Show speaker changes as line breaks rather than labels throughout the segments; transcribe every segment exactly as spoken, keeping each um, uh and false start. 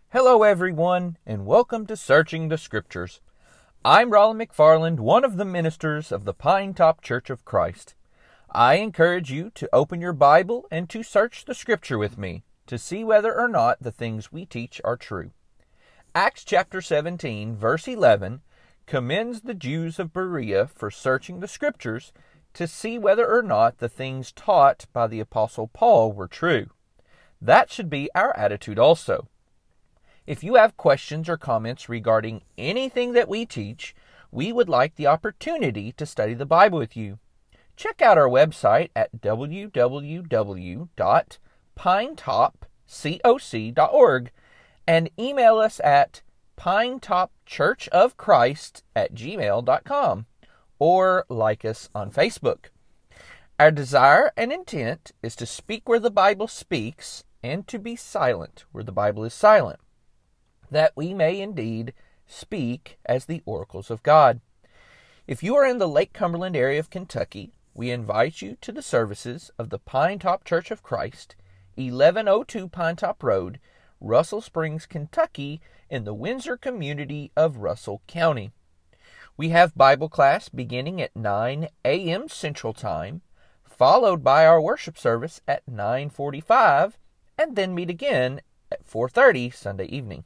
Hello everyone, and welcome to Searching the Scriptures. I'm Rollin McFarland, one of the ministers of the Pine Top Church of Christ. I encourage you to open your Bible and to search the Scripture with me to see whether or not the things we teach are true. Acts chapter seventeen, verse eleven, commends the Jews of Berea for searching the Scriptures to see whether or not the things taught by the Apostle Paul were true. That should be our attitude also. If you have questions or comments regarding anything that we teach, we would like the opportunity to study the Bible with you. Check out our website at w w w dot pinetop coc dot org and email us at pinetopchurchofchrist at gmail dot com or like us on Facebook. Our desire and intent is to speak where the Bible speaks and to be silent where the Bible is silent, that we may indeed speak as the oracles of God. If you are in the Lake Cumberland area of Kentucky, we invite you to the services of the Pine Top Church of Christ, eleven oh two Pine Top Road, Russell Springs, Kentucky, in the Windsor community of Russell County. We have Bible class beginning at nine a.m. Central Time, followed by our worship service at nine forty-five, and then meet again at four thirty Sunday evening.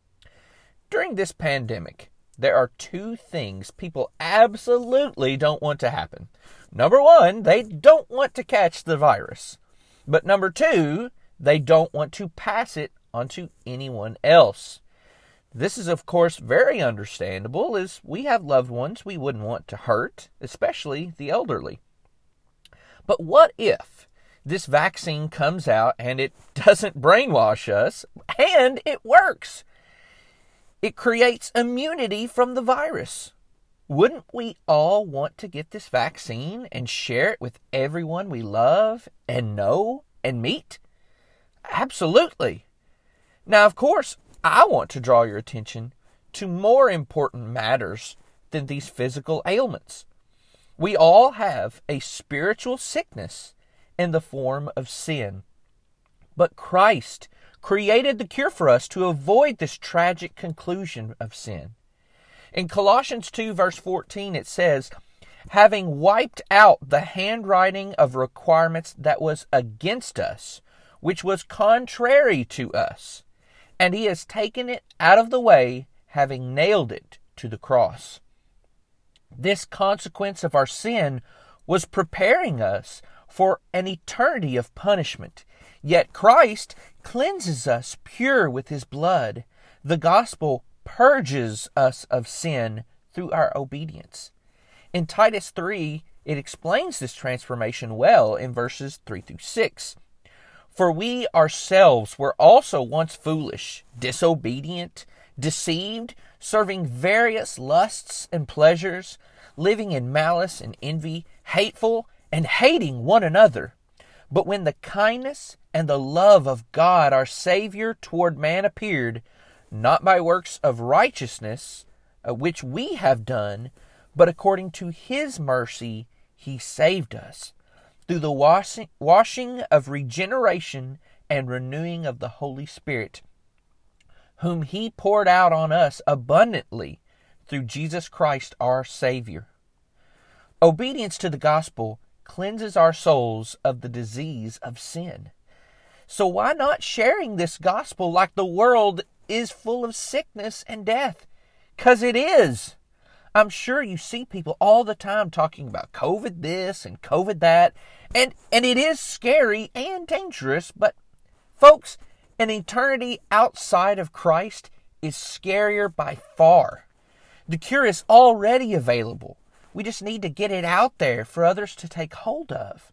During this pandemic, there are two things people absolutely don't want to happen. Number one, they don't want to catch the virus. But number two, they don't want to pass it on to anyone else. This is, of course, very understandable, as we have loved ones we wouldn't want to hurt, especially the elderly. But what if this vaccine comes out and it doesn't brainwash us, and it works? It creates immunity from the virus. Wouldn't we all want to get this vaccine and share it with everyone we love and know and meet? Absolutely. Now, of course, I want to draw your attention to more important matters than these physical ailments. We all have a spiritual sickness in the form of sin. But Christ created the cure for us to avoid this tragic conclusion of sin. In Colossians two, verse fourteen, it says, having wiped out the handwriting of requirements that was against us, which was contrary to us, and he has taken it out of the way, having nailed it to the cross. This consequence of our sin was preparing us for an eternity of punishment. Yet Christ cleanses us pure with his blood. The gospel purges us of sin through our obedience. In Titus three, it explains this transformation well in verses three through six. For we ourselves were also once foolish, disobedient, deceived, serving various lusts and pleasures, living in malice and envy, hateful, and hating one another. But when the kindness and the love of God our Savior toward man appeared, not by works of righteousness, uh, which we have done, but according to his mercy he saved us, through the washing, washing of regeneration and renewing of the Holy Spirit, whom he poured out on us abundantly through Jesus Christ our Savior. Obedience to the gospel cleanses our souls of the disease of sin. So why not sharing this gospel like the world is full of sickness and death? Because it is. I'm sure you see people all the time talking about COVID this and COVID that, and, and it is scary and dangerous, but folks, an eternity outside of Christ is scarier by far. The cure is already available. We just need to get it out there for others to take hold of.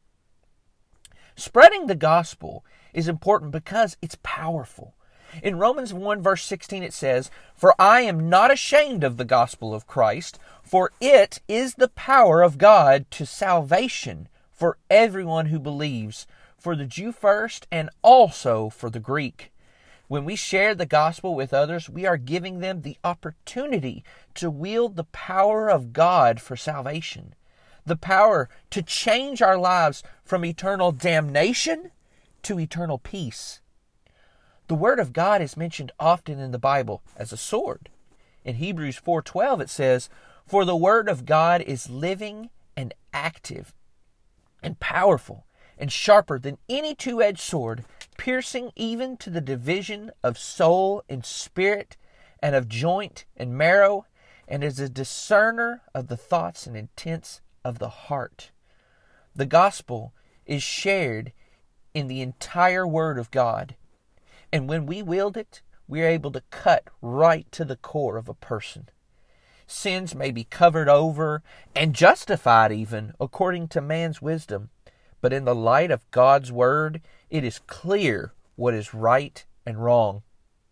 Spreading the gospel is important because it's powerful. In Romans one verse sixteen it says, for I am not ashamed of the gospel of Christ, for it is the power of God to salvation for everyone who believes, for the Jew first and also for the Greek. When we share the gospel with others, we are giving them the opportunity to wield the power of God for salvation. The power to change our lives from eternal damnation to eternal peace. The Word of God is mentioned often in the Bible as a sword. In Hebrews four twelve it says, "For the Word of God is living and active and powerful and sharper than any two-edged sword, piercing even to the division of soul and spirit and of joint and marrow, and is a discerner of the thoughts and intents of the heart." The gospel is shared in the entire Word of God. And when we wield it, we are able to cut right to the core of a person. Sins may be covered over and justified even according to man's wisdom. But in the light of God's Word, it is clear what is right and wrong.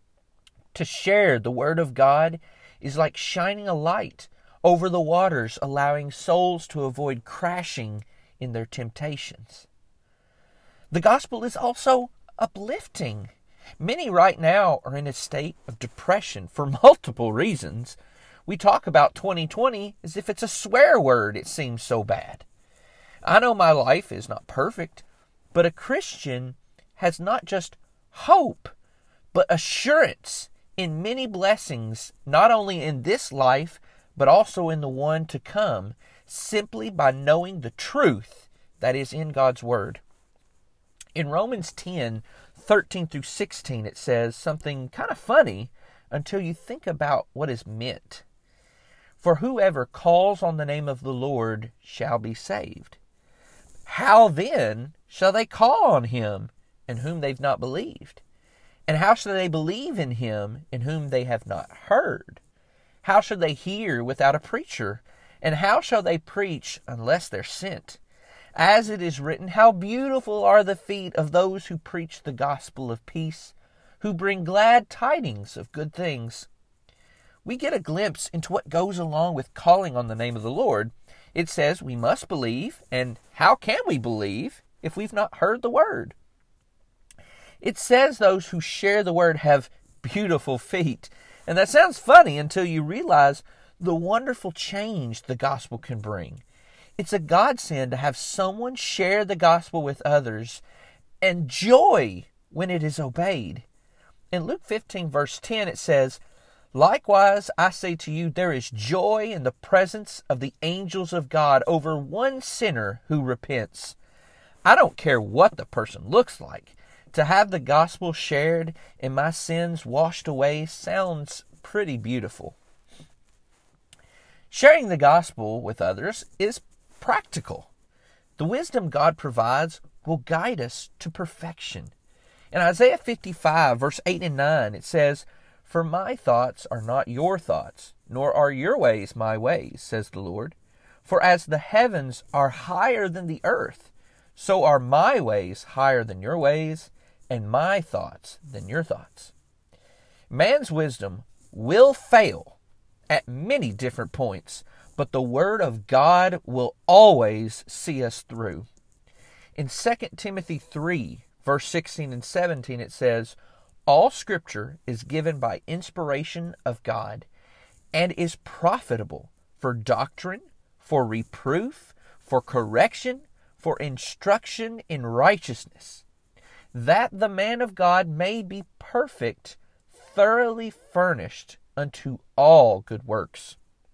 To share the Word of God is like shining a light over the waters, allowing souls to avoid crashing in their temptations. The gospel is also uplifting. Many right now are in a state of depression for multiple reasons. We talk about twenty twenty as if it's a swear word. It seems so bad. I know my life is not perfect, but a Christian has not just hope, but assurance in many blessings, not only in this life, but also in the one to come, simply by knowing the truth that is in God's Word. In Romans ten, thirteen through sixteen, it says something kind of funny until you think about what is meant. "For whoever calls on the name of the Lord shall be saved. How then shall they call on him in whom they've not believed? And how shall they believe in him in whom they have not heard? How shall they hear without a preacher? And how shall they preach unless they're sent? As it is written, how beautiful are the feet of those who preach the gospel of peace, who bring glad tidings of good things." We get a glimpse into what goes along with calling on the name of the Lord. It says we must believe, and how can we believe if we've not heard the Word? It says those who share the Word have beautiful feet. And that sounds funny until you realize the wonderful change the gospel can bring. It's a godsend to have someone share the gospel with others and joy when it is obeyed. In Luke fifteen, verse ten, it says, "Likewise, I say to you, there is joy in the presence of the angels of God over one sinner who repents." I don't care what the person looks like. To have the gospel shared and my sins washed away sounds pretty beautiful. Sharing the gospel with others is practical. The wisdom God provides will guide us to perfection. In Isaiah fifty-five, verse eight and nine, it says, "For my thoughts are not your thoughts, nor are your ways my ways, says the Lord. For as the heavens are higher than the earth, so are my ways higher than your ways, and my thoughts than your thoughts." Man's wisdom will fail at many different points, but the Word of God will always see us through. In Second Timothy three, verse sixteen and seventeen, it says, "All Scripture is given by inspiration of God, and is profitable for doctrine, for reproof, for correction, for instruction in righteousness, that the man of God may be perfect, thoroughly furnished unto all good works."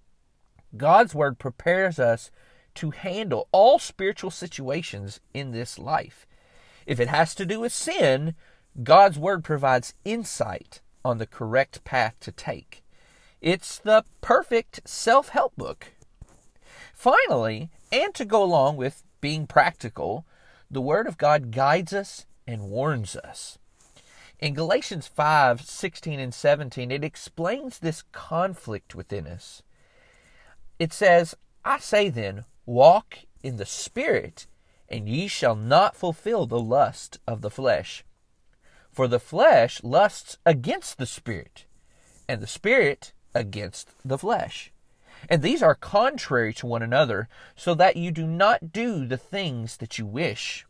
God's Word prepares us to handle all spiritual situations in this life. If it has to do with sin, God's Word provides insight on the correct path to take. It's the perfect self-help book. Finally, and to go along with being practical, the Word of God guides us and warns us. In Galatians five, sixteen and seventeen, it explains this conflict within us. It says, "I say then, walk in the Spirit, and ye shall not fulfill the lust of the flesh. For the flesh lusts against the Spirit, and the Spirit against the flesh. And these are contrary to one another, so that you do not do the things that you wish."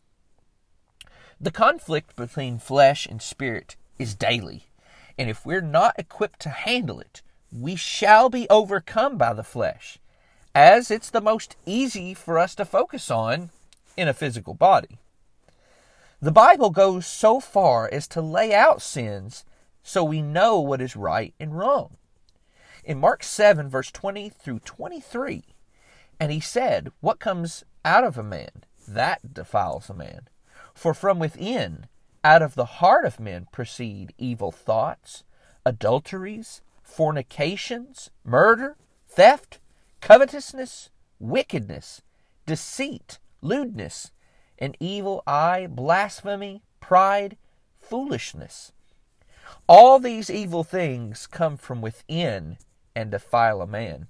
The conflict between flesh and spirit is daily, and if we're not equipped to handle it, we shall be overcome by the flesh, as it's the most easy for us to focus on in a physical body. The Bible goes so far as to lay out sins so we know what is right and wrong. In Mark seven, verse twenty through twenty-three, and he said, what comes out of a man, that defiles a man. For from within, out of the heart of men proceed evil thoughts, adulteries, fornications, murder, theft, covetousness, wickedness, deceit, lewdness, an evil eye, blasphemy, pride, foolishness. All these evil things come from within and defile a man.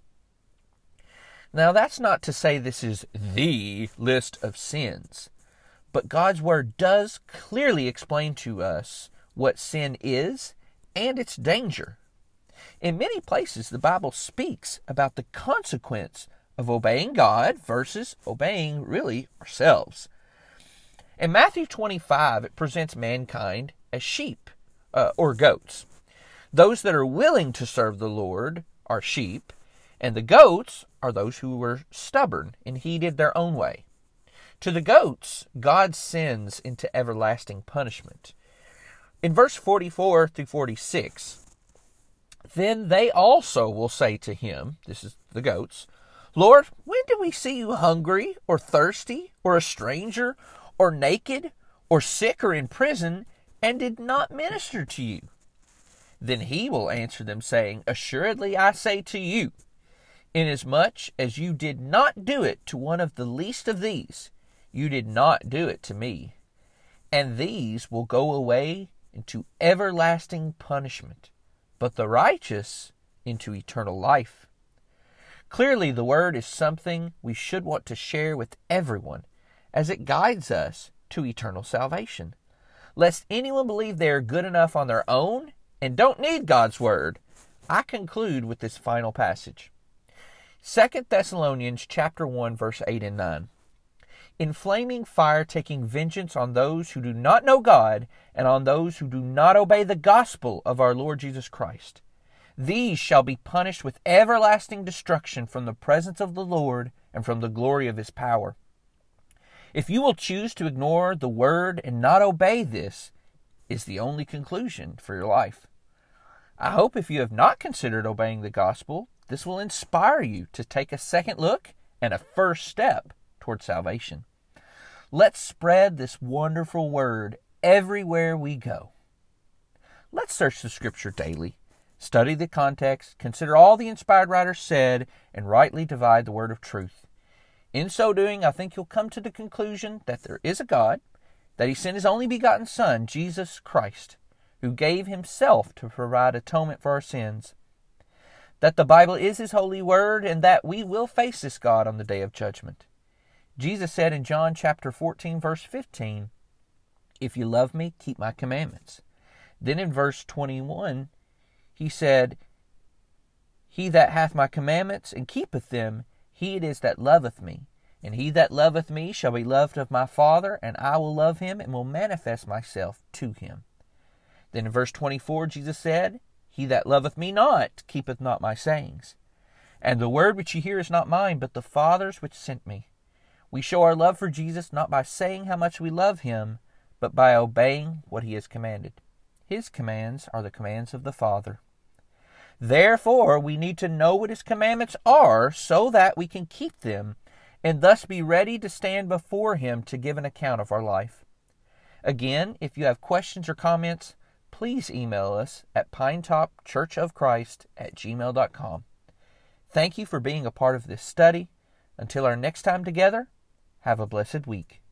Now, that's not to say this is the list of sins, but God's Word does clearly explain to us what sin is and its danger. In many places, the Bible speaks about the consequence of obeying God versus obeying, really, ourselves. In Matthew twenty-five, it presents mankind as sheep uh, or goats. Those that are willing to serve the Lord are sheep, and the goats are those who were stubborn and heeded their own way. To the goats, God sends into everlasting punishment. In verse forty-four through forty-six, then they also will say to him, this is the goats, Lord, when did we see you hungry or thirsty or a stranger or naked or sick or in prison and did not minister to you? Then he will answer them, saying, assuredly I say to you, inasmuch as you did not do it to one of the least of these, you did not do it to me. And these will go away into everlasting punishment, but the righteous into eternal life. Clearly, the Word is something we should want to share with everyone, as it guides us to eternal salvation. Lest anyone believe they are good enough on their own and don't need God's Word, I conclude with this final passage. Second Thessalonians chapter one, verse eight and nine. In flaming fire taking vengeance on those who do not know God and on those who do not obey the gospel of our Lord Jesus Christ. These shall be punished with everlasting destruction from the presence of the Lord and from the glory of His power. If you will choose to ignore the Word and not obey this, is the only conclusion for your life. I hope if you have not considered obeying the gospel, this will inspire you to take a second look and a first step toward salvation. Let's spread this wonderful word everywhere we go. Let's search the Scripture daily, study the context, consider all the inspired writers said, and rightly divide the word of truth. In so doing, I think you'll come to the conclusion that there is a God, that He sent His only begotten Son, Jesus Christ, who gave Himself to provide atonement for our sins, that the Bible is His holy word, and that we will face this God on the day of judgment. Jesus said in John chapter fourteen, verse fifteen, if you love me, keep my commandments. Then in verse twenty-one, He said, he that hath my commandments and keepeth them, he it is that loveth me. And he that loveth me shall be loved of my Father, and I will love him and will manifest myself to him. Then in verse twenty-four, Jesus said, he that loveth me not keepeth not my sayings. And the word which ye hear is not mine, but the Father's which sent me. We show our love for Jesus not by saying how much we love Him, but by obeying what He has commanded. His commands are the commands of the Father. Therefore, we need to know what His commandments are so that we can keep them, and thus be ready to stand before Him to give an account of our life. Again, if you have questions or comments, please email us at pinetopchurchofchrist at gmail dot com. Thank you for being a part of this study. Until our next time together, have a blessed week.